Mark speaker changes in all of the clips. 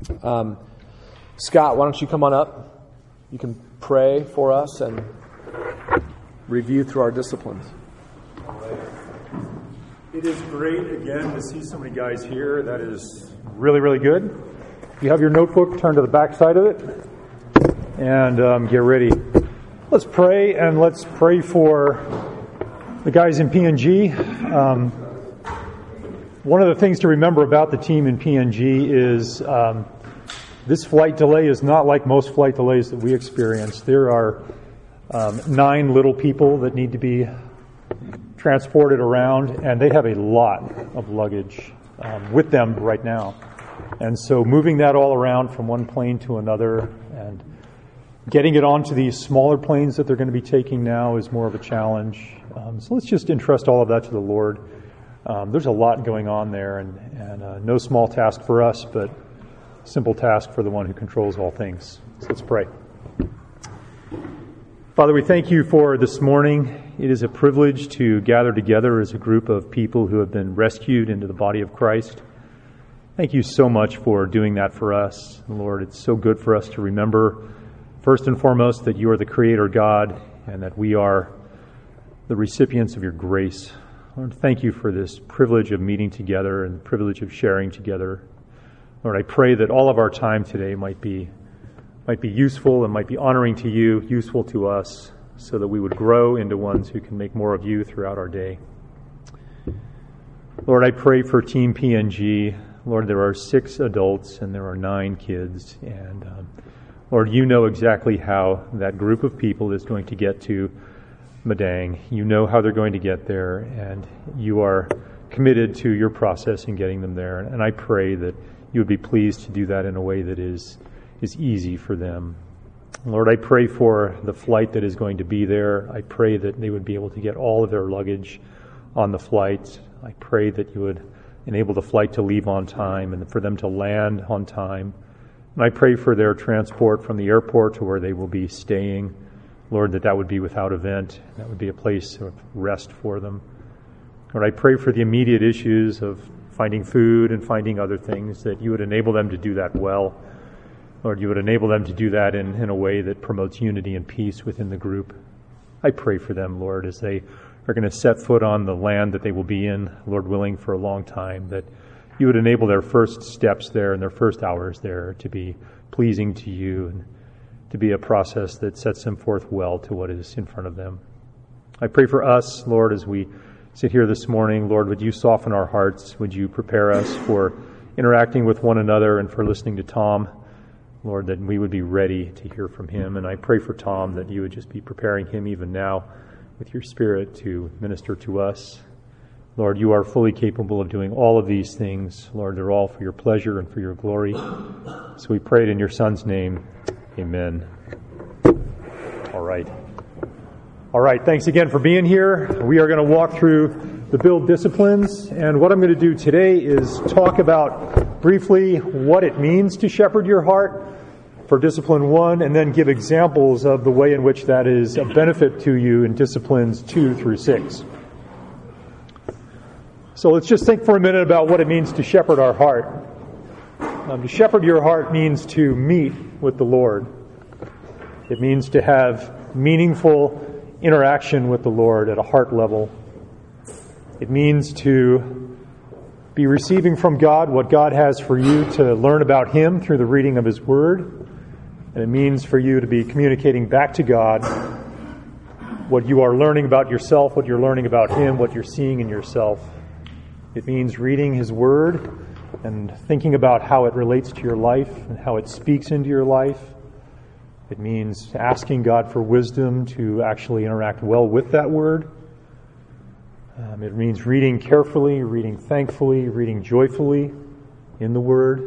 Speaker 1: Scott, why don't you come on up? You can pray for us and review through our disciplines.
Speaker 2: It is great, again, to see so many guys here. That is really, really good. If you have your notebook, turn to the back side of it and get ready. Let's pray, and let's pray for the guys in PNG. One of the things to remember about the team in PNG is this flight delay is not like most flight delays that we experience. There are 9 little people that need to be transported around, and they have a lot of luggage with them right now. And so moving that all around from one plane to another and getting it onto these smaller planes that they're going to be taking now is more of a challenge. So let's just entrust all of that to the Lord. There's a lot going on there, and no small task for us, but simple task for the one who controls all things. So let's pray. Father, we thank you for this morning. It is a privilege to gather together as a group of people who have been rescued into the body of Christ. Thank you so much for doing that for us. Lord, it's so good for us to remember, first and foremost, that you are the Creator God and that we are the recipients of your grace. Lord, thank you for this privilege of meeting together and the privilege of sharing together. Lord, I pray that all of our time today might be useful and might be honoring to you, useful to us, so that we would grow into ones who can make more of you throughout our day. Lord, I pray for Team PNG. Lord, there are 6 adults and there are 9 kids. And Lord, you know exactly how that group of people is going to get to Madang. You know how they're going to get there, and you are committed to your process in getting them there. And I pray that you would be pleased to do that in a way that is easy for them. Lord, I pray for the flight that is going to be there. I pray that they would be able to get all of their luggage on the flight. I pray that you would enable the flight to leave on time and for them to land on time. And I pray for their transport from the airport to where they will be staying. Lord, that would be without event. That would be a place of rest for them. Lord, I pray for the immediate issues of finding food and finding other things, that you would enable them to do that well. Lord, you would enable them to do that in a way that promotes unity and peace within the group. I pray for them, Lord, as they are going to set foot on the land that they will be in, Lord willing, for a long time, that you would enable their first steps there and their first hours there to be pleasing to you and to be a process that sets them forth well to what is in front of them. I pray for us, Lord, as we sit here this morning. Lord, would you soften our hearts? Would you prepare us for interacting with one another and for listening to Tom? Lord, that we would be ready to hear from him. And I pray for Tom that you would just be preparing him even now with your Spirit to minister to us. Lord, you are fully capable of doing all of these things. Lord, they're all for your pleasure and for your glory. So we pray it in your Son's name. Amen. All right. Thanks again for being here. We are going to walk through the Build disciplines. And what I'm going to do today is talk about briefly what it means to shepherd your heart for discipline 1, and then give examples of the way in which that is a benefit to you in disciplines 2 through 6. So let's just think for a minute about what it means to shepherd our heart. To shepherd your heart means to meet with the Lord. It means to have meaningful interaction with the Lord at a heart level. It means to be receiving from God what God has for you to learn about Him through the reading of His Word. And it means for you to be communicating back to God what you are learning about yourself, what you're learning about Him, what you're seeing in yourself. It means reading His Word and thinking about how it relates to your life and how it speaks into your life. It means asking God for wisdom to actually interact well with that Word. It means reading carefully, reading thankfully, reading joyfully in the Word.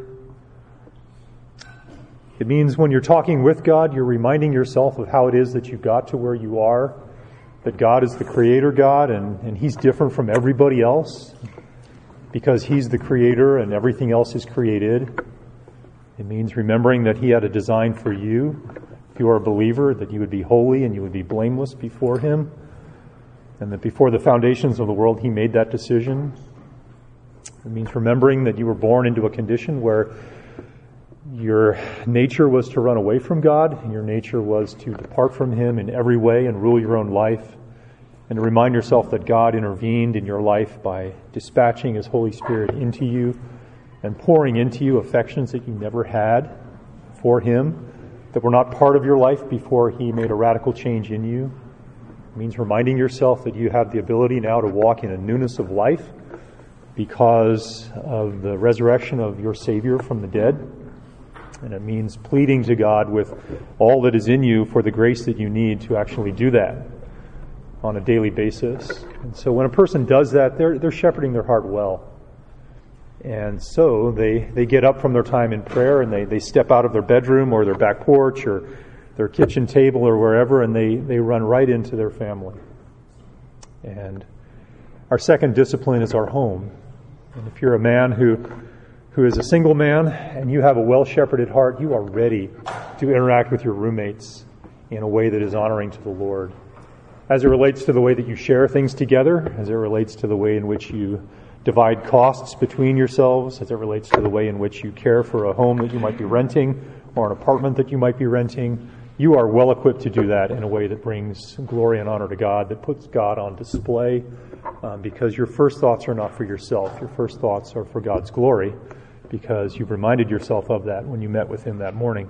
Speaker 2: It means when you're talking with God, you're reminding yourself of how it is that you got to where you are, that God is the Creator God and He's different from everybody else because He's the Creator and everything else is created. It means remembering that He had a design for you, if you are a believer, that you would be holy and you would be blameless before Him, and that before the foundations of the world He made that decision. It means remembering that you were born into a condition where your nature was to run away from God, and your nature was to depart from Him in every way and rule your own life, and to remind yourself that God intervened in your life by dispatching His Holy Spirit into you and pouring into you affections that you never had for Him, that were not part of your life before He made a radical change in you. It means reminding yourself that you have the ability now to walk in a newness of life because of the resurrection of your Savior from the dead. And it means pleading to God with all that is in you for the grace that you need to actually do that on a daily basis. And so when a person does that, they're shepherding their heart well. And so they get up from their time in prayer and they step out of their bedroom or their back porch or their kitchen table or wherever, and they run right into their family. And our second discipline is our home. And if you're a man who is a single man and you have a well-shepherded heart, you are ready to interact with your roommates in a way that is honoring to the Lord. As it relates to the way that you share things together, as it relates to the way in which you divide costs between yourselves, as it relates to the way in which you care for a home that you might be renting or an apartment that you might be renting, you are well equipped to do that in a way that brings glory and honor to God, that puts God on display, because your first thoughts are not for yourself. Your first thoughts are for God's glory, because you've reminded yourself of that when you met with Him that morning.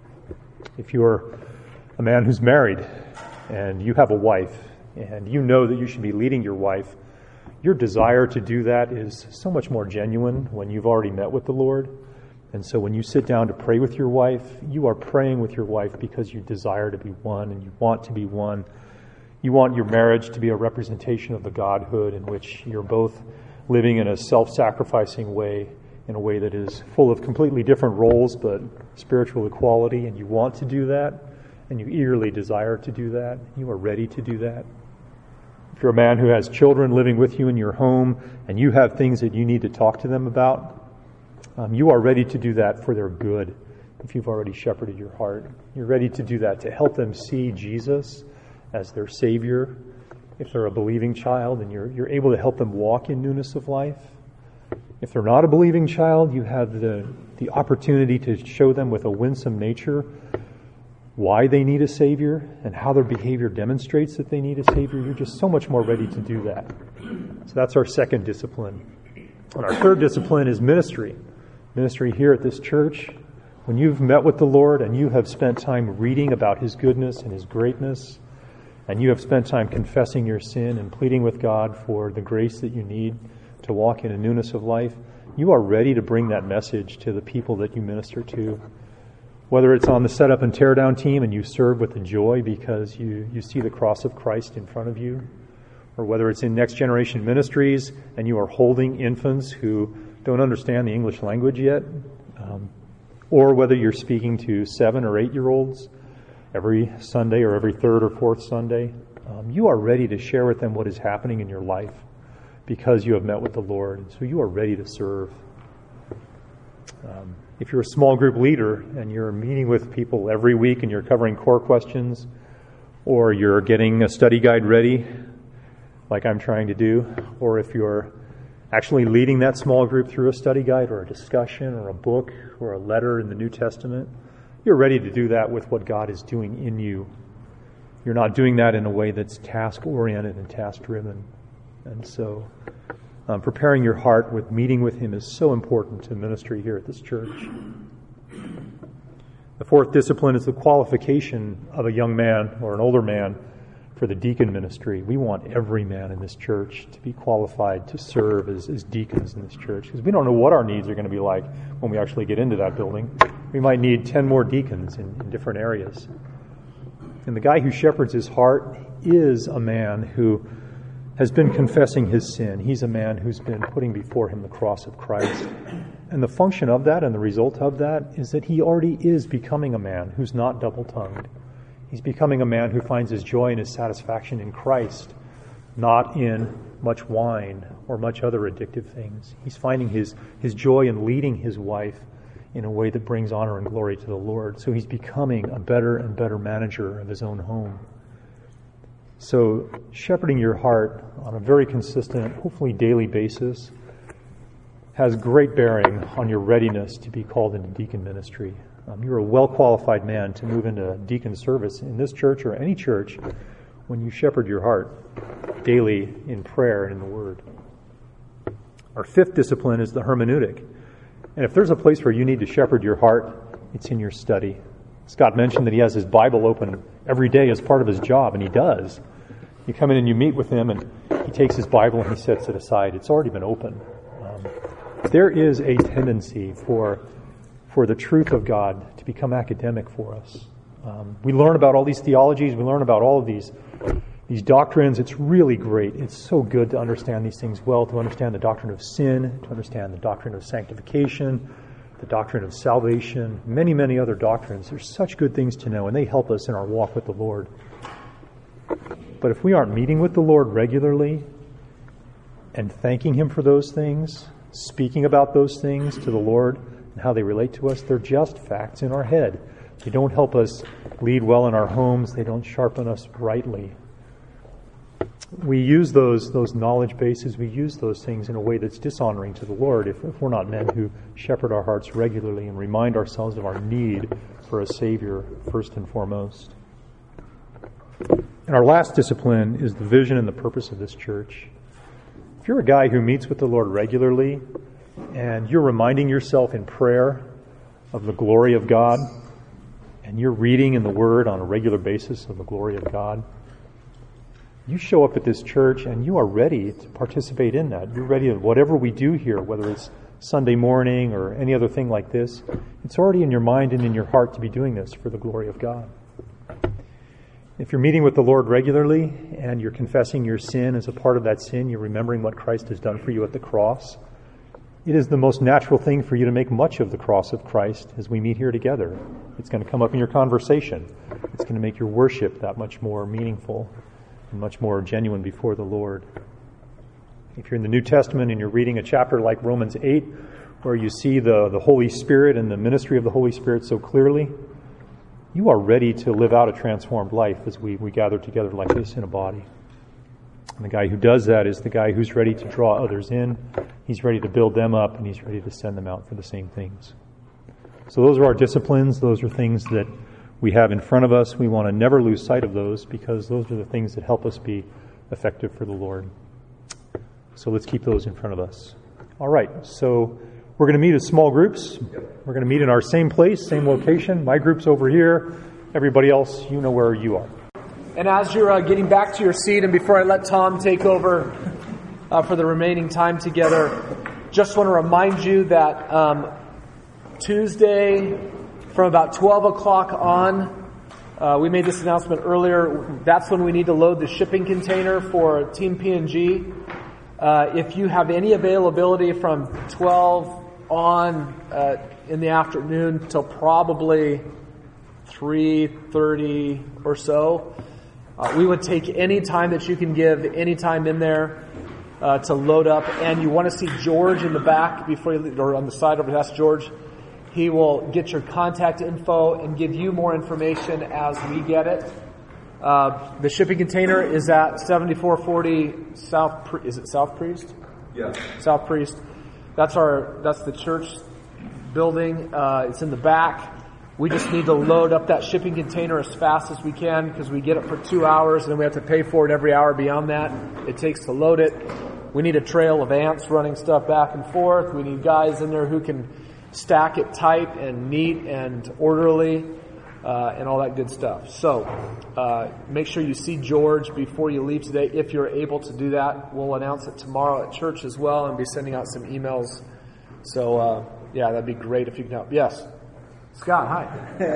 Speaker 2: If you're a man who's married and you have a wife and you know that you should be leading your wife, your desire to do that is so much more genuine when you've already met with the Lord. And so when you sit down to pray with your wife, you are praying with your wife because you desire to be one and you want to be one. You want your marriage to be a representation of the Godhood in which you're both living in a self-sacrificing way, in a way that is full of completely different roles but spiritual equality, and you want to do that, and you eagerly desire to do that. You are ready to do that. If you're a man who has children living with you in your home and you have things that you need to talk to them about, you are ready to do that for their good if you've already shepherded your heart. You're ready to do that to help them see Jesus as their Savior if they're a believing child, and you're able to help them walk in newness of life. If they're not a believing child, you have the opportunity to show them with a winsome nature why they need a Savior and how their behavior demonstrates that they need a Savior. You're just so much more ready to do that. So that's our second discipline. And our third discipline is ministry. Ministry here at this church. When you've met with the Lord and you have spent time reading about His goodness and His greatness, and you have spent time confessing your sin and pleading with God for the grace that you need to walk in a newness of life, you are ready to bring that message to the people that you minister to. Whether it's on the setup and tear down team and you serve with a joy because you see the cross of Christ in front of you, or whether it's in Next Generation Ministries and you are holding infants who don't understand the English language yet, or whether you're speaking to 7 or 8-year-olds every Sunday or every third or fourth Sunday, you are ready to share with them what is happening in your life because you have met with the Lord. And so you are ready to serve. If you're a small group leader and you're meeting with people every week and you're covering core questions, or you're getting a study guide ready, like I'm trying to do, or if you're actually leading that small group through a study guide or a discussion or a book or a letter in the New Testament, you're ready to do that with what God is doing in you. You're not doing that in a way that's task-oriented and task-driven. And so preparing your heart with meeting with Him is so important to ministry here at this church. The fourth discipline is the qualification of a young man or an older man for the deacon ministry. We want every man in this church to be qualified to serve as deacons in this church, because we don't know what our needs are going to be like when we actually get into that building. We might need 10 more deacons in different areas. And the guy who shepherds his heart is a man who has been confessing his sin. He's a man who's been putting before him the cross of Christ. And the function of that and the result of that is that he already is becoming a man who's not double-tongued. He's becoming a man who finds his joy and his satisfaction in Christ, not in much wine or much other addictive things. He's finding his joy in leading his wife in a way that brings honor and glory to the Lord. So he's becoming a better and better manager of his own home. So shepherding your heart on a very consistent, hopefully daily basis has great bearing on your readiness to be called into deacon ministry. You're a well-qualified man to move into deacon service in this church or any church when you shepherd your heart daily in prayer and in the Word. Our fifth discipline is the hermeneutic. And if there's a place where you need to shepherd your heart, it's in your study. Scott mentioned that he has his Bible open every day as part of his job, and he does. You come in and you meet with him, and he takes his Bible and he sets it aside. It's already been open. There is a tendency for the truth of God to become academic for us. We learn about all these theologies. We learn about all of these doctrines. It's really great. It's so good to understand these things well, to understand the doctrine of sin, to understand the doctrine of sanctification, the doctrine of salvation, many, many other doctrines. There's such good things to know, and they help us in our walk with the Lord. But if we aren't meeting with the Lord regularly and thanking Him for those things, speaking about those things to the Lord and how they relate to us, they're just facts in our head. They don't help us lead well in our homes. They don't sharpen us rightly. We use those knowledge bases, we use those things in a way that's dishonoring to the Lord if we're not men who shepherd our hearts regularly and remind ourselves of our need for a Savior first and foremost. And our last discipline is the vision and the purpose of this church. If you're a guy who meets with the Lord regularly and you're reminding yourself in prayer of the glory of God, and you're reading in the Word on a regular basis of the glory of God, you show up at this church and you are ready to participate in that. You're ready to, whatever we do here, whether it's Sunday morning or any other thing like this, it's already in your mind and in your heart to be doing this for the glory of God. If you're meeting with the Lord regularly and you're confessing your sin as a part of that sin, you're remembering what Christ has done for you at the cross, it is the most natural thing for you to make much of the cross of Christ as we meet here together. It's going to come up in your conversation. It's going to make your worship that much more meaningful and much more genuine before the Lord. If you're in the New Testament and you're reading a chapter like Romans 8, where you see the Holy Spirit and the ministry of the Holy Spirit so clearly, you are ready to live out a transformed life as we gather together like this in a body. And the guy who does that is the guy who's ready to draw others in. He's ready to build them up, and he's ready to send them out for the same things. So those are our disciplines. Those are things that we have in front of us. We want to never lose sight of those because those are the things that help us be effective for the Lord. So let's keep those in front of us. All right, so we're going to meet as small groups. We're going to meet in our same place, same location. My group's over here. Everybody else, you know where you are.
Speaker 1: And as you're getting back to your seat, and before I let Tom take over for the remaining time together, just want to remind you that Tuesday from about 12 o'clock on, we made this announcement earlier, that's when we need to load the shipping container for Team P&G. If you have any availability from 12 on in the afternoon till probably 3:30 or so, we would take any time that you can give, any time in there to load up. And you want to see George in the back before you leave, or on the side over. That's George. He will get your contact info and give you more information as we get it. The shipping container is at 7440 South. Is it South Priest?
Speaker 3: Yeah.
Speaker 1: South Priest. That's the church building. It's in the back. We just need to load up that shipping container as fast as we can because we get it for 2 hours and then we have to pay for it every hour beyond that it takes to load it. We need a trail of ants running stuff back and forth. We need guys in there who can stack it tight and neat and orderly and all that good stuff. So make sure you see George before you leave today if you're able to do that. We'll announce it tomorrow at church as well and be sending out some emails. So yeah, that'd be great if you can help. Yes. Scott, hi.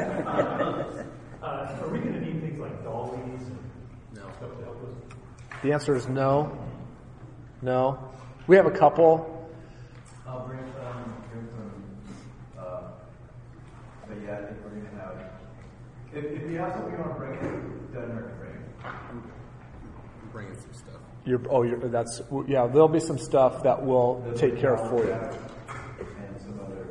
Speaker 2: Are we going to need things like dollies and stuff to help us?
Speaker 1: The answer is no. No. We have a couple.
Speaker 3: I'll bring some, but yeah, I think we're going to have, if you have something you want to bring it, doesn't hurt to bring it.
Speaker 4: I'm bringing some stuff.
Speaker 1: There'll be some stuff that we'll take care of for you.
Speaker 3: And some other,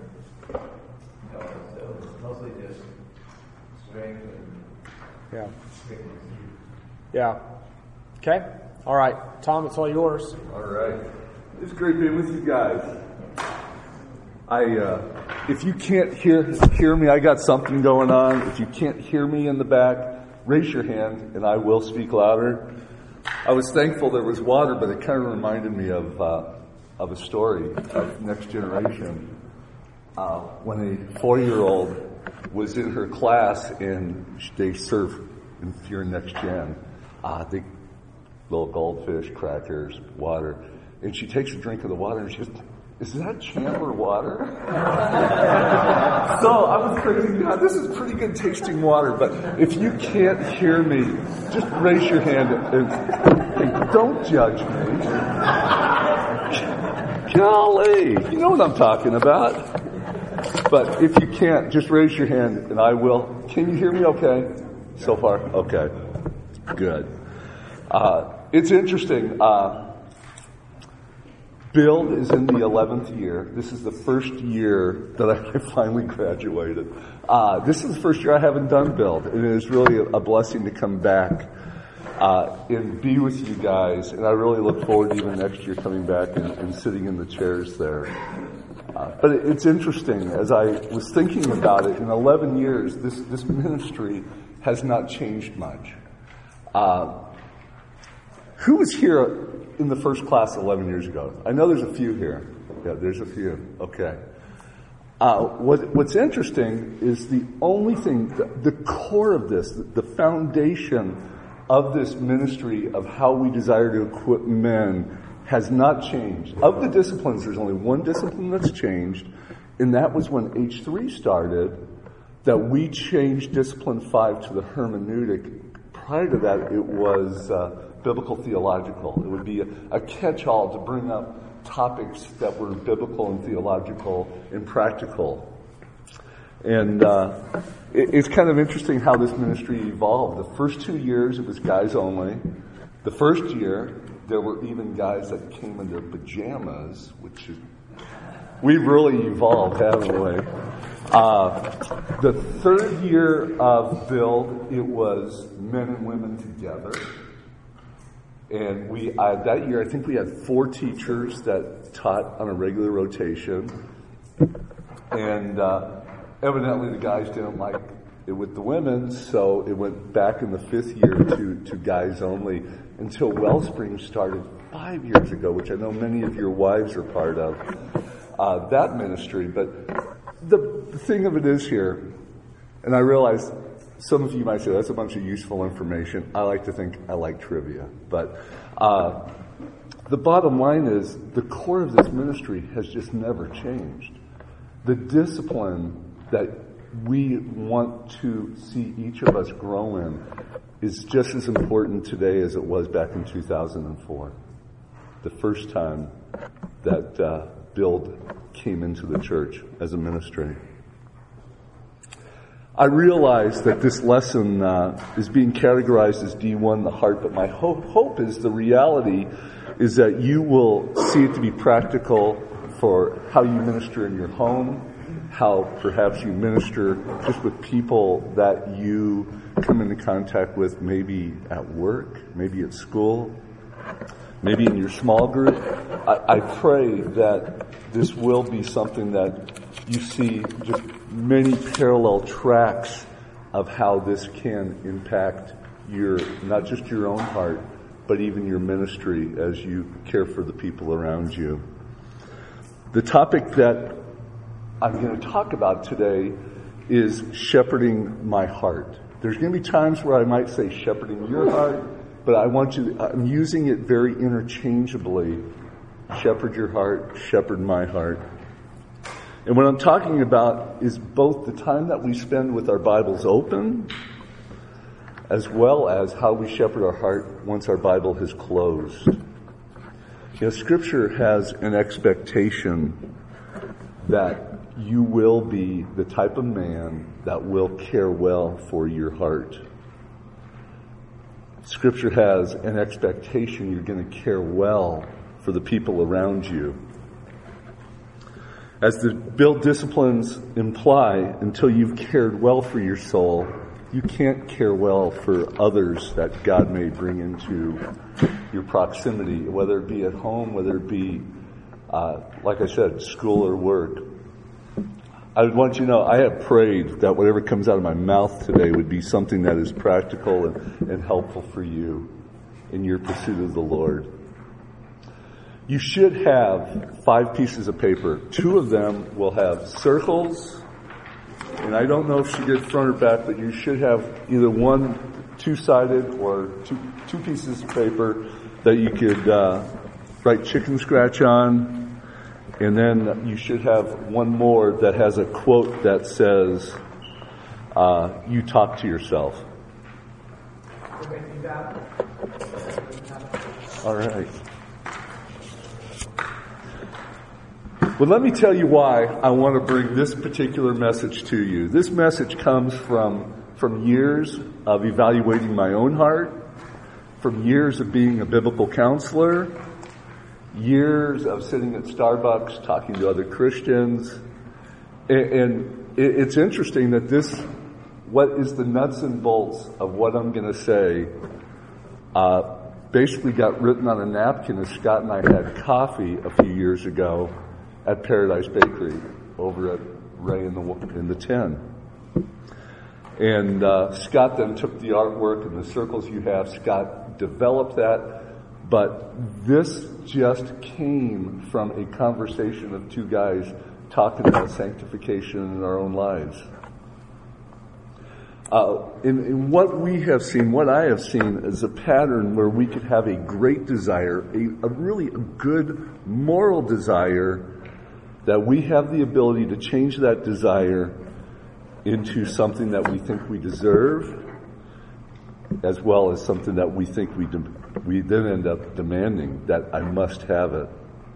Speaker 3: so mostly just strength and quickness.
Speaker 1: Yeah. Okay. All right. Tom, it's all yours.
Speaker 4: All right. It's great being with you guys.
Speaker 5: If you can't hear me, I got something going on. If you can't hear me in the back, raise your hand and I will speak louder. I was thankful there was water, but it kind of reminded me of a story of Next Generation. When a 4-year-old was in her class and they serve, if you're in Next Gen, the little goldfish, crackers, water, and she takes a drink of the water and she goes, "Is that Chandler water?" So I was thinking, God, this is pretty good tasting water, but if you can't hear me, just raise your hand and don't judge me. Golly, you know what I'm talking about. But if you can't, just raise your hand and I will. Can you hear me okay? So far? Okay. Good. It's interesting. Build is in the 11th year. This is the first year that I finally graduated. This is the first year I haven't done Build, and it is really a blessing to come back and be with you guys. And I really look forward to even next year coming back and sitting in the chairs there. But it's interesting, as I was thinking about it, in 11 years, this ministry has not changed much. Who was here in the first class 11 years ago? I know there's a few here. Yeah, there's a few. Okay. What's interesting is the only thing, the core of this, the foundation of this ministry of how we desire to equip men has not changed. Of the disciplines, there's only one discipline that's changed, and that was when H3 started, that we changed Discipline 5 to the hermeneutic. Prior to that, it was biblical theological. It would be a catch-all to bring up topics that were biblical and theological and practical. And it's kind of interesting how this ministry evolved. The first 2 years, it was guys only. The first year, there were even guys that came in their pajamas, which is, we've really evolved, haven't we? The third year of Build, it was men and women together. And that year, I think we had 4 teachers that taught on a regular rotation. And evidently the guys didn't like it with the women, so it went back in the 5th year to guys only until Wellspring started 5 years ago, which I know many of your wives are part of, that ministry. But the thing of it is here, and I realize some of you might say that's a bunch of useful information. I like to think I like trivia. But the bottom line is the core of this ministry has just never changed. The discipline that we want to see each of us grow in is just as important today as it was back in 2004. The first time that Build came into the church as a ministry. I realize that this lesson is being categorized as D1, the heart, but my hope is the reality is that you will see it to be practical for how you minister in your home, how perhaps you minister just with people that you come into contact with, maybe at work, maybe at school, maybe in your small group. I pray that this will be something that you see just many parallel tracks of how this can impact not just your own heart, but even your ministry as you care for the people around you. The topic that I'm going to talk about today is shepherding my heart. There's going to be times where I might say shepherding your heart, but I'm using it very interchangeably. Shepherd your heart, shepherd my heart. And what I'm talking about is both the time that we spend with our Bibles open, as well as how we shepherd our heart once our Bible has closed. Scripture has an expectation that you will be the type of man that will care well for your heart. Scripture has an expectation you're going to care well for the people around you. As the Build disciplines imply, until you've cared well for your soul, you can't care well for others that God may bring into your proximity, whether it be at home, whether it be, like I said, school or work. I want you to know I have prayed that whatever comes out of my mouth today would be something that is practical and helpful for you in your pursuit of the Lord. You should have 5 pieces of paper. 2 of them will have circles, and I don't know if she did front or back, but you should have either one 2-sided or two pieces of paper that you could write chicken scratch on. And then you should have one more that has a quote that says, you talk to yourself. All right. Well, let me tell you why I want to bring this particular message to you. This message comes from years of evaluating my own heart, from years of being a biblical counselor, years of sitting at Starbucks talking to other Christians. And it's interesting that what is the nuts and bolts of what I'm going to say, basically got written on a napkin as Scott and I had coffee a few years ago at Paradise Bakery over at Ray in the 10. And Scott then took the artwork and the circles you have. Scott developed that. But this just came from a conversation of 2 guys talking about sanctification in our own lives. In what we have seen, what I have seen is a pattern where we could have a great desire, a really good moral desire, that we have the ability to change that desire into something that we think we deserve, as well as something that we think we then end up demanding, that I must have it.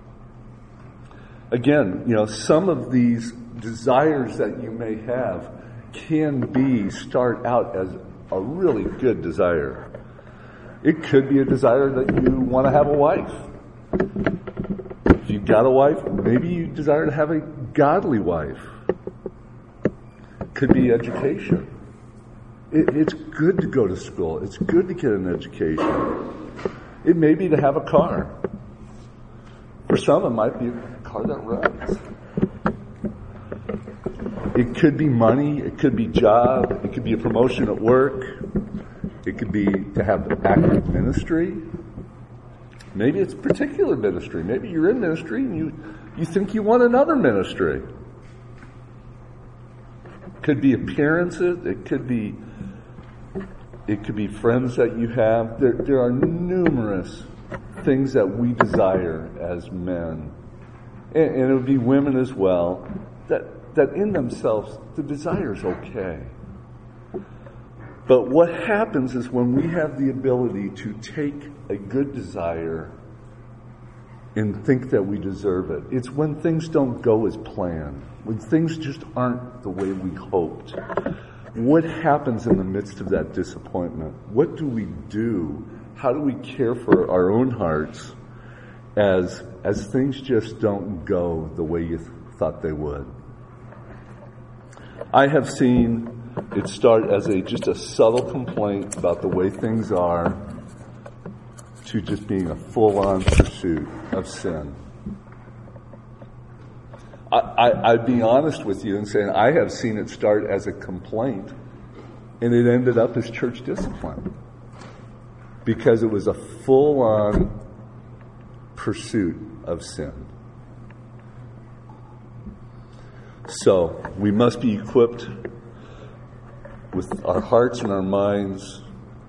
Speaker 5: Again, some of these desires that you may have can start out as a really good desire. It could be a desire that you want to have a wife. If you've got a wife, maybe you desire to have a godly wife. Could be education. It's good to go to school. It's good to get an education. It may be to have a car. For some, it might be a car that runs. It could be money. It could be job. It could be a promotion at work. It could be to have active ministry. Maybe it's particular ministry. Maybe you're in ministry and you think you want another ministry. It could be appearances. It could be friends that you have. There are numerous things that we desire as men. And it would be women as well, that in themselves, the desire is okay. But what happens is when we have the ability to take a good desire and think that we deserve it, it's when things don't go as planned, when things just aren't the way we hoped. What happens in the midst of that disappointment? What do we do? How do we care for our own hearts as things just don't go the way you thought they would? I have seen it start as just a subtle complaint about the way things are to just being a full-on pursuit of sin. I'd be honest with you in saying I have seen it start as a complaint, and it ended up as church discipline because it was a full-on pursuit of sin. So we must be equipped with our hearts and our minds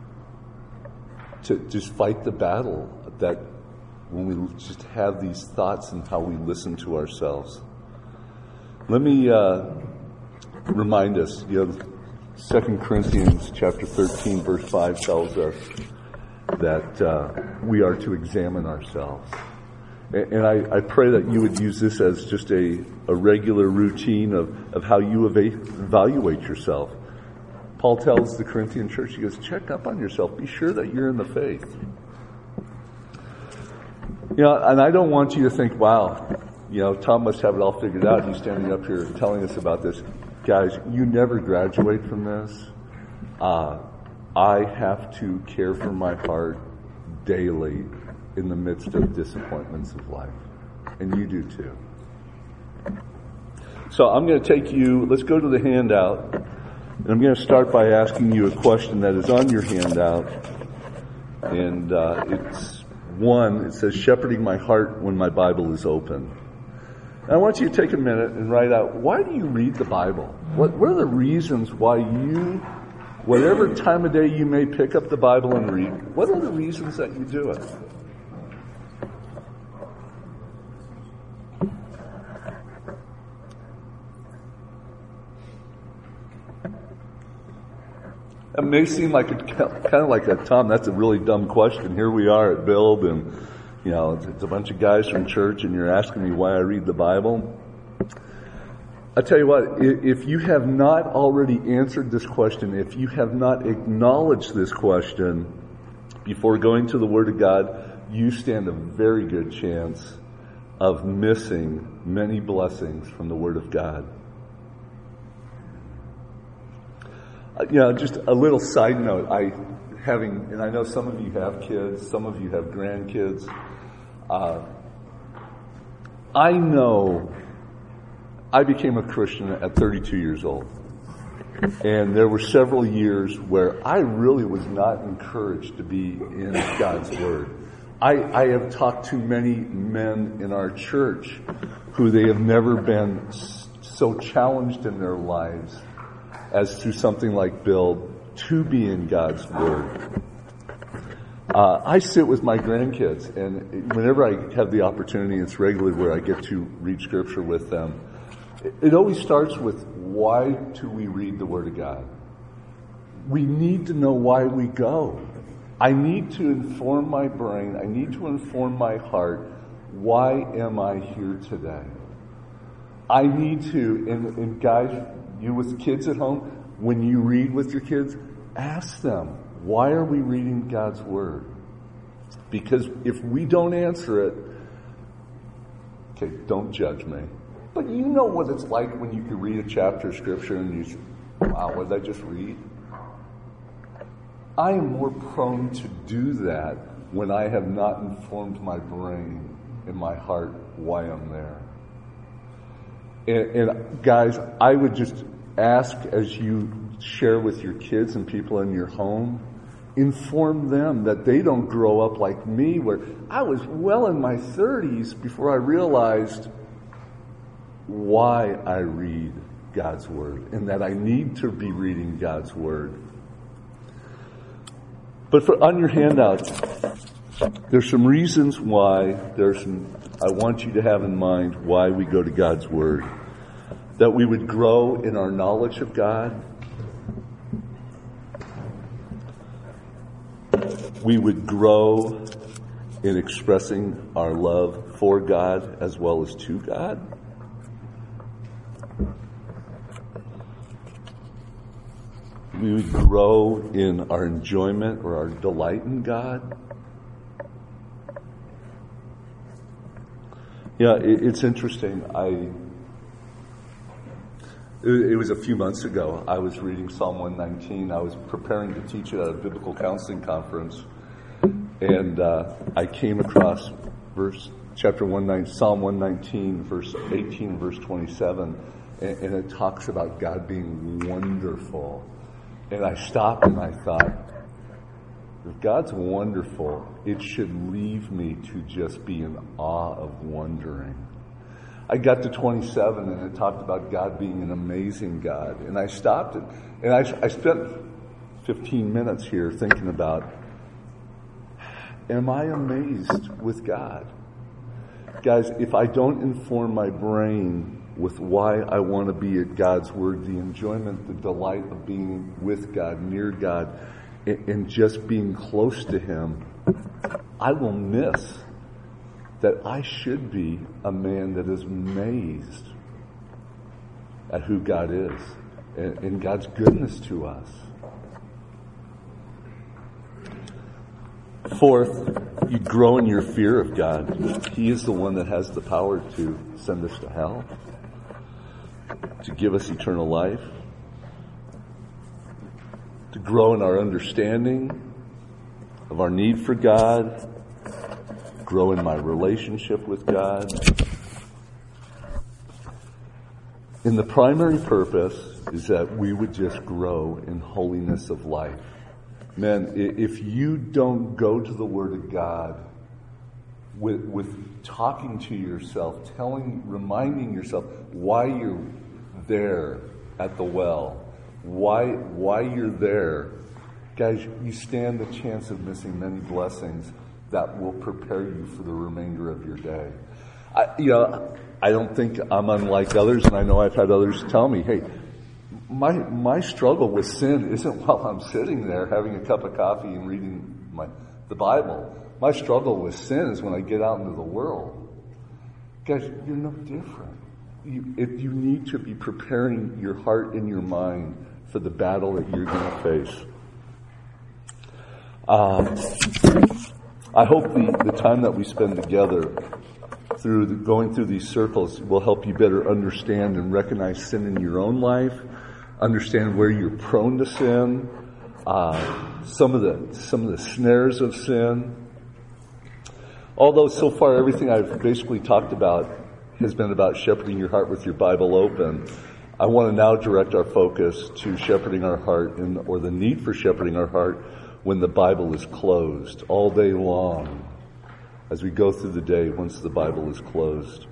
Speaker 5: to just fight the battle that when we just have these thoughts and how we listen to ourselves. Let me remind us, 2 Corinthians chapter 13, verse 5 tells us that we are to examine ourselves. And I pray that you would use this as just a regular routine of how you evaluate yourself. Paul tells the Corinthian church, he goes, check up on yourself. Be sure that you're in the faith. And I don't want you to think, wow, Tom must have it all figured out. He's standing up here telling us about this. Guys, you never graduate from this. I have to care for my heart daily in the midst of disappointments of life. And you do too. So I'm going to take you, let's go to the handout, and I'm going to start by asking you a question that is on your handout. And it's one, it says, shepherding my heart when my Bible is open. And I want you to take a minute and write out, why do you read the Bible? What are the reasons why you, whatever time of day you may pick up the Bible and read, what are the reasons that you do it? It may seem like kind of like Tom, that's a really dumb question. Here we are at Build, and it's a bunch of guys from church, and you're asking me why I read the Bible. I tell you what, if you have not already answered this question, if you have not acknowledged this question before going to the Word of God, you stand a very good chance of missing many blessings from the Word of God. Just a little side note, and I know some of you have kids, some of you have grandkids. I know I became a Christian at 32 years old. And there were several years where I really was not encouraged to be in God's Word. I have talked to many men in our church who they have never been so challenged in their lives as through something like Build, to be in God's Word. I sit with my grandkids, and whenever I have the opportunity, it's regularly where I get to read Scripture with them. It always starts with, why do we read the Word of God? We need to know why we go. I need to inform my brain, I need to inform my heart, why am I here today? I need to, and guys, you with kids at home, when you read with your kids, ask them, why are we reading God's Word? Because if we don't answer it, okay, don't judge me. But you know what it's like when you can read a chapter of Scripture and you say, wow, what did I just read? I am more prone to do that when I have not informed my brain and my heart why I'm there. And guys, I would just ask, as you share with your kids and people in your home, inform them that they don't grow up like me, where I was well in my 30s before I realized why I read God's Word and that I need to be reading God's Word. But on your handout, there's some reasons why, I want you to have in mind why we go to God's Word. That we would grow in our knowledge of God. We would grow in expressing our love for God as well as to God. We would grow in our enjoyment or our delight in God. It's interesting. It was a few months ago. I was reading Psalm 119. I was preparing to teach it at a biblical counseling conference. And I came across Psalm 119, verse 18, verse 27. And it talks about God being wonderful. And I stopped and I thought, if God's wonderful, it should leave me to just be in awe of wondering. I got to 27 and it talked about God being an amazing God. And I stopped it. And I spent 15 minutes here thinking about, am I amazed with God? Guys, if I don't inform my brain with why I want to be at God's Word, the enjoyment, the delight of being with God, near God, and just being close to Him, I will miss that I should be a man that is amazed at who God is and God's goodness to us. Fourth, you grow in your fear of God. He is the one that has the power to send us to hell, to give us eternal life, to grow in our understanding of our need for God, grow in my relationship with God. And the primary purpose is that we would just grow in holiness of life. Man, if you don't go to the Word of God with talking to yourself, reminding yourself why you're there at the well, why you're there, guys, you stand the chance of missing many blessings that will prepare you for the remainder of your day. I don't think I'm unlike others, and I know I've had others tell me, hey, my struggle with sin isn't while I'm sitting there having a cup of coffee and reading the Bible. My struggle with sin is when I get out into the world. Guys, you're no different. You need to be preparing your heart and your mind for the battle that you're going to face. I hope the time that we spend together going through these circles will help you better understand and recognize sin in your own life, understand where you're prone to sin, some of the snares of sin. Although so far everything I've basically talked about has been about shepherding your heart with your Bible open, I want to now direct our focus to shepherding our heart or the need for shepherding our heart when the Bible is closed all day long as we go through the day once the Bible is closed.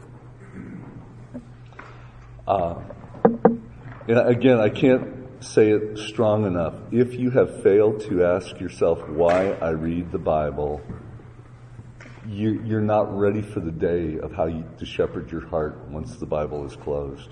Speaker 5: And again, I can't say it strong enough. If you have failed to ask yourself why I read the Bible, you're not ready for the day of how to shepherd your heart once the Bible is closed.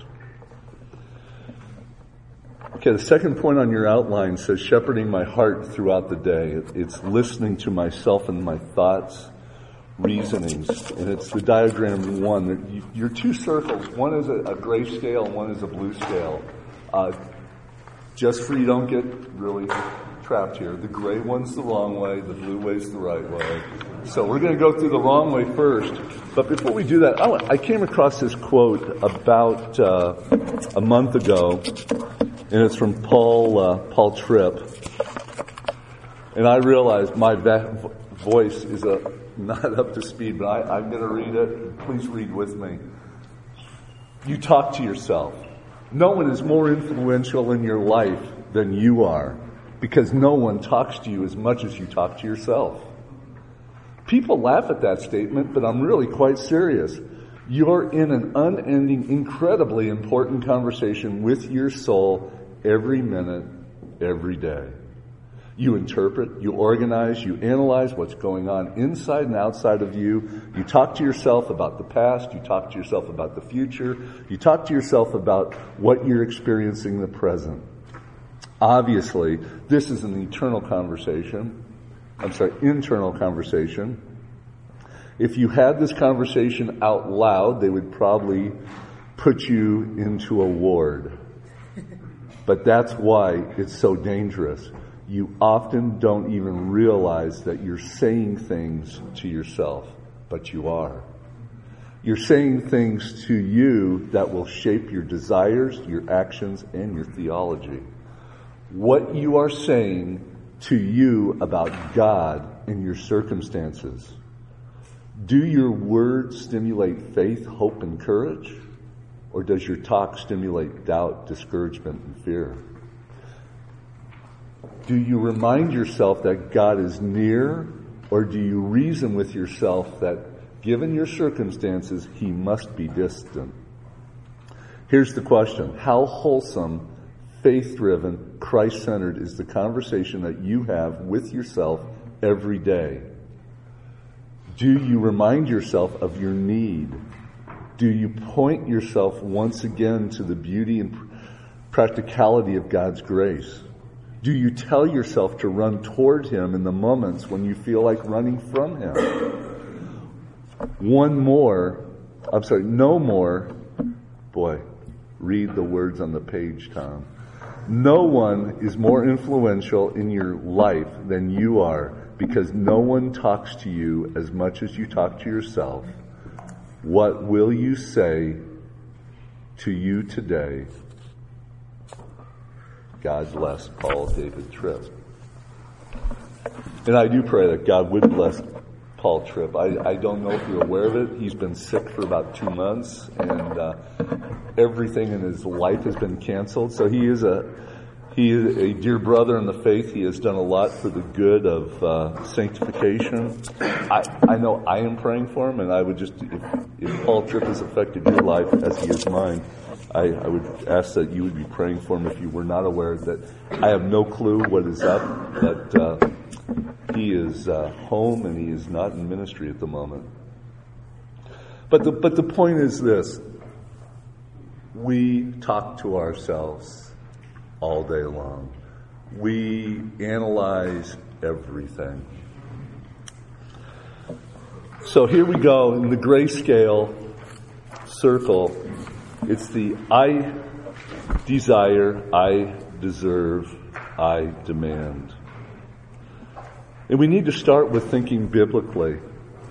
Speaker 5: Okay, the second point on your outline says shepherding my heart throughout the day. It's listening to myself and my thoughts, reasonings, and it's the diagram one. Your two circles, one is a gray scale and one is a blue scale. Just so you don't get really trapped here. The gray one's the wrong way, the blue way's the right way. So we're going to go through the wrong way first. But before we do that, I came across this quote about a month ago, and it's from Paul Tripp. And I realize my voice is not up to speed, but I'm going to read it. Please read with me. You talk to yourself. No one is more influential in your life than you are, because no one talks to you as much as you talk to yourself. People laugh at that statement, but I'm really quite serious. You're in an unending, incredibly important conversation with your soul every minute, every day. You interpret, you organize, you analyze what's going on inside and outside of you. You talk to yourself about the past. You talk to yourself about the future. You talk to yourself about what you're experiencing in the present. Obviously, this is an internal conversation. If you had this conversation out loud, they would probably put you into a ward. But that's why it's so dangerous. You often don't even realize that you're saying things to yourself, but you are. You're saying things to you that will shape your desires, your actions, and your theology. What you are saying to you about God and your circumstances. Do your words stimulate faith, hope, and courage? Or does your talk stimulate doubt, discouragement, and fear? Do you remind yourself that God is near, or do you reason with yourself that given your circumstances, He must be distant? Here's the question. How wholesome, faith-driven, Christ-centered is the conversation that you have with yourself every day? Do you remind yourself of your need? Do you point yourself once again to the beauty and practicality of God's grace? Do you tell yourself to run toward Him in the moments when you feel like running from Him? No more. Boy, read the words on the page, Tom. No one is more influential in your life than you are, because no one talks to you as much as you talk to yourself. What will you say to you today? God bless Paul David Tripp. And I do pray that God would bless Paul Tripp. I don't know if you're aware of it. He's been sick for about 2 months, and everything in his life has been canceled. So he is a dear brother in the faith. He has done a lot for the good of sanctification. I know I am praying for him, and I would just, if Paul Tripp has affected your life as he is mine, I would ask that you would be praying for him if you were not aware that I have no clue what is up, but he is home and he is not in ministry at the moment. But the point is this: we talk to ourselves all day long. We analyze everything. So here we go in the grayscale circle. It's the I desire, I deserve, I demand. And we need to start with thinking biblically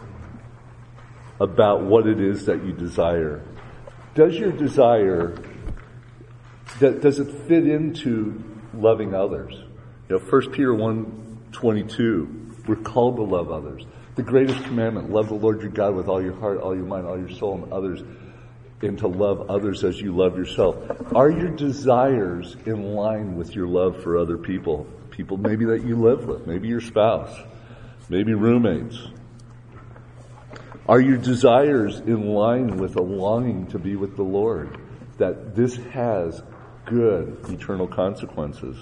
Speaker 5: about what it is that you desire. Does your desire, does it fit into loving others? 1 Peter 1:22, we're called to love others. The greatest commandment, love the Lord your God with all your heart, all your mind, all your soul, and others, and to love others as you love yourself. Are your desires in line with your love for other people? People maybe that you live with, maybe your spouse, maybe roommates. Are your desires in line with a longing to be with the Lord? That this has good eternal consequences.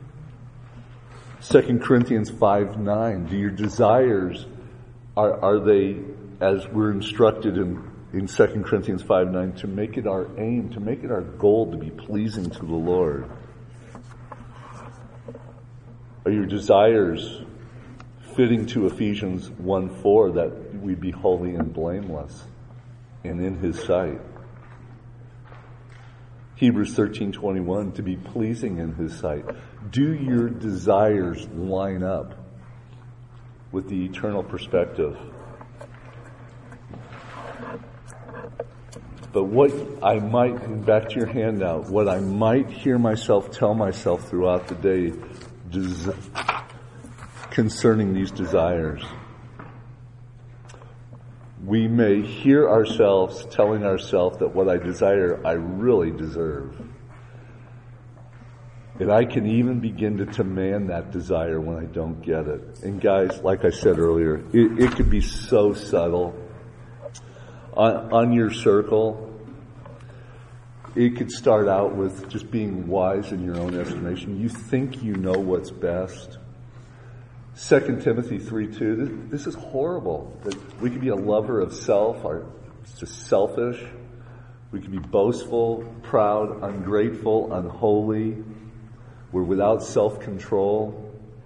Speaker 5: 2 Corinthians 5:9. Do your desires, are they, as we're instructed in 2 Corinthians 5:9, to make it our aim, to make it our goal to be pleasing to the Lord? Are your desires fitting to Ephesians 1:4, that we be holy and blameless and in His sight? Hebrews 13:21, to be pleasing in His sight. Do your desires line up with the eternal perspective? But what I might, and back to your handout, what I might hear myself tell myself throughout the day concerning these desires. We may hear ourselves telling ourselves that what I desire, I really deserve. And I can even begin to demand that desire when I don't get it. And guys, like I said earlier, it could be so subtle. On your circle, it could start out with just being wise in your own estimation. You think you know what's best. 2 Timothy 3:2, this is horrible. That we could be a lover of self, or it's just selfish. We could be boastful, proud, ungrateful, unholy. We're without self-control.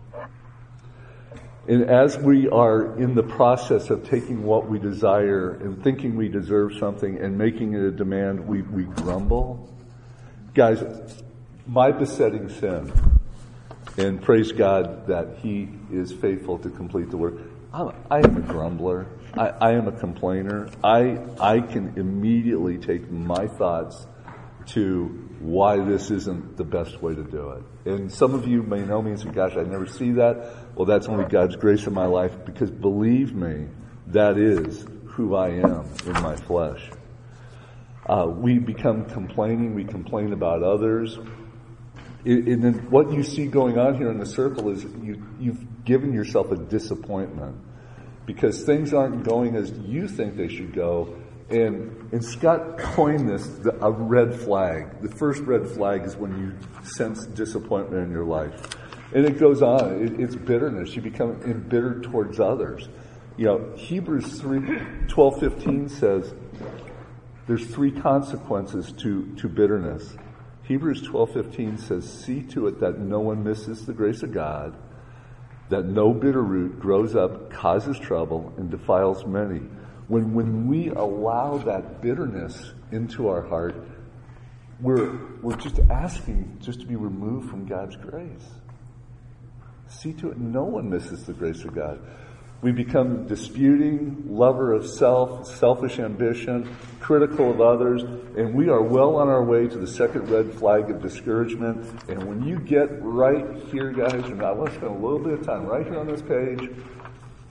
Speaker 5: And as we are in the process of taking what we desire and thinking we deserve something and making it a demand, we grumble. Guys, my besetting sin, and praise God that He is faithful to complete the work. I am a grumbler. I am a complainer. I can immediately take my thoughts to why this isn't the best way to do it. And some of you may know me and say, gosh, I never see that. Well, that's only God's grace in my life, because believe me, that is who I am in my flesh. We become complaining. We complain about others. And then what you see going on here in the circle is you've given yourself a disappointment because things aren't going as you think they should go. And Scott coined this, a red flag. The first red flag is when you sense disappointment in your life. And it goes on. It's bitterness. You become embittered towards others. Hebrews 12:15 says there's three consequences to bitterness. Hebrews 12:15 says, see to it that no one misses the grace of God, that no bitter root grows up, causes trouble, and defiles many. When we allow that bitterness into our heart, we're just asking just to be removed from God's grace. See to it no one misses the grace of God. We become disputing, lover of self, selfish ambition, critical of others, and we are well on our way to the second red flag of discouragement. And when you get right here, guys, and I want to spend a little bit of time right here on this page,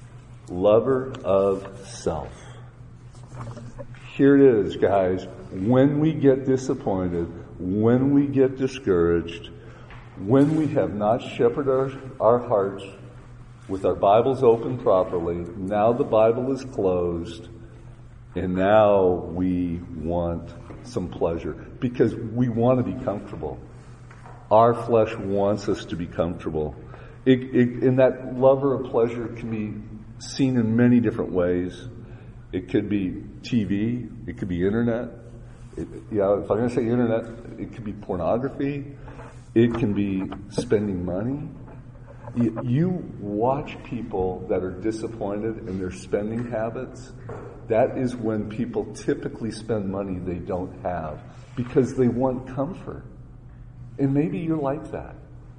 Speaker 5: Lover of self. Here it is, guys. When we get disappointed, when we get discouraged, when we have not shepherded our hearts with our Bibles open properly, now the Bible is closed, and now we want some pleasure because we want to be comfortable. Our flesh wants us to be comfortable. And that lover of pleasure can be seen in many different ways. It could be TV. It could be internet. If I'm going to say internet, it could be pornography. It can be spending money. You watch people that are disappointed in their spending habits. That is when people typically spend money they don't have because they want comfort. And maybe you're like that.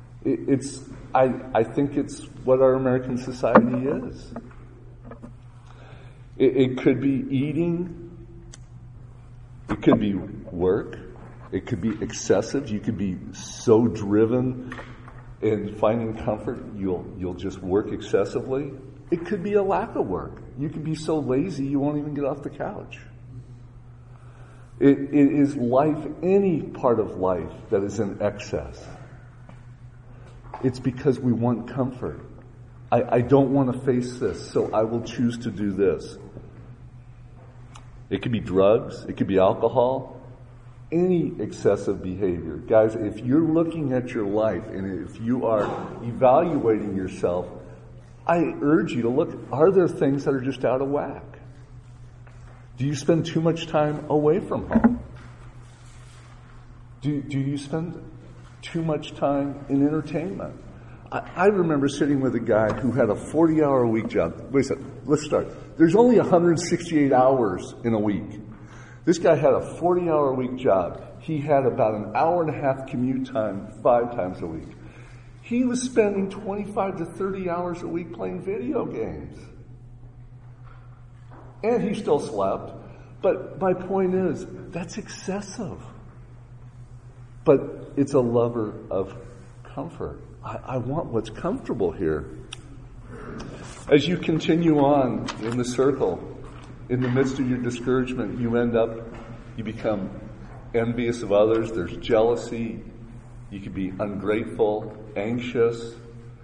Speaker 5: I think it's what our American society is. It could be eating. It could be work. It could be excessive. You could be so driven in finding comfort, you'll just work excessively. It could be a lack of work. You could be so lazy you won't even get off the couch. It is life, any part of life that is in excess. It's because we want comfort. I don't want to face this, so I will choose to do this. It could be drugs. It could be alcohol. Any excessive behavior. Guys, if you're looking at your life and if you are evaluating yourself, I urge you to look, are there things that are just out of whack? Do you spend too much time away from home? Do you spend too much time in entertainment? I remember sitting with a guy who had a 40-hour-a-week job. Wait a second, let's start. There's only 168 hours in a week. This guy had a 40-hour-a-week job. He had about an hour and a half commute time 5 times a week. He was spending 25 to 30 hours a week playing video games. And he still slept. But my point is, that's excessive. But it's a lover of comfort. I want what's comfortable here. As you continue on in the circle, in the midst of your discouragement, you become envious of others. There's jealousy. You could be ungrateful, anxious.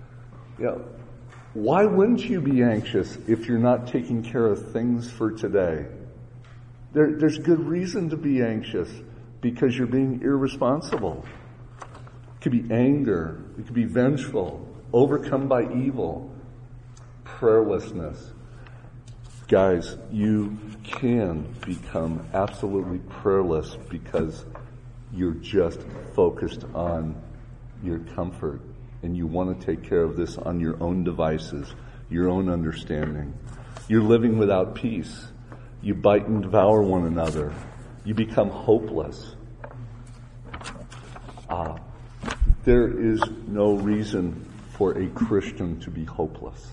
Speaker 5: Why wouldn't you be anxious if you're not taking care of things for today? There's good reason to be anxious because you're being irresponsible. It could be anger. It could be vengeful, overcome by evil, prayerlessness. Guys, you can become absolutely prayerless because you're just focused on your comfort and you want to take care of this on your own devices, your own understanding. You're living without peace. You bite and devour one another. You become hopeless. There is no reason for a Christian to be hopeless.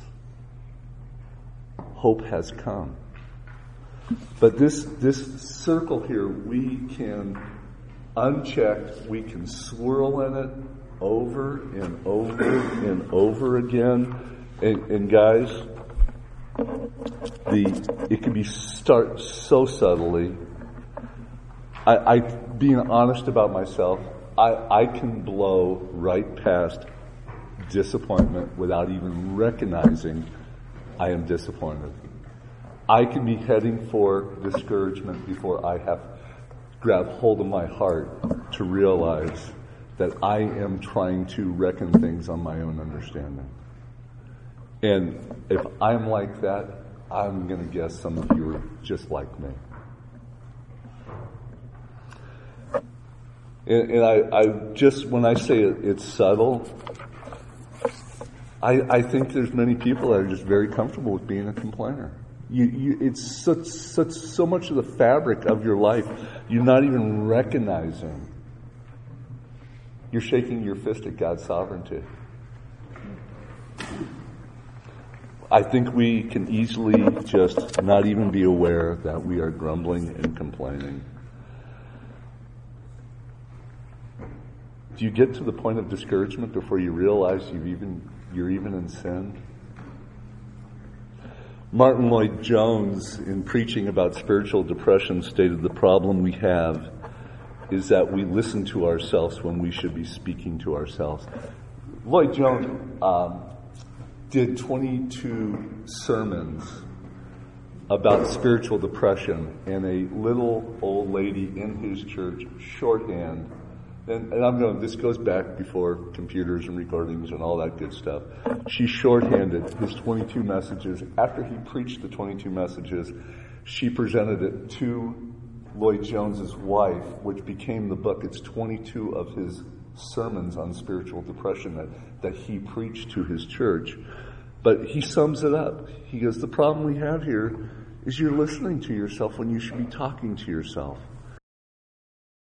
Speaker 5: Hope has come. But this circle here, we can uncheck, we can swirl in it over and over and over again. And guys, it can be start so subtly. I being honest about myself, I can blow right past disappointment without even recognizing I am disappointed. I can be heading for discouragement before I have grabbed hold of my heart to realize that I am trying to reckon things on my own understanding. And if I'm like that, I'm going to guess some of you are just like me. And I just, when I say it's subtle, I think there's many people that are just very comfortable with being a complainer. It's so much of the fabric of your life, you're not even recognizing. You're shaking your fist at God's sovereignty. I think we can easily just not even be aware that we are grumbling and complaining. Do you get to the point of discouragement before you realize you're even in sin? Martin Lloyd-Jones, in preaching about spiritual depression, stated the problem we have is that we listen to ourselves when we should be speaking to ourselves. Lloyd-Jones did 22 sermons about spiritual depression, and a little old lady in his church, shorthand, and this goes back before computers and recordings and all that good stuff. She shorthanded his 22 messages. After he preached the 22 messages, she presented it to Lloyd-Jones's wife, which became the book. It's 22 of his sermons on spiritual depression that he preached to his church. But he sums it up. He goes, the problem we have here is you're listening to yourself when you should be talking to yourself.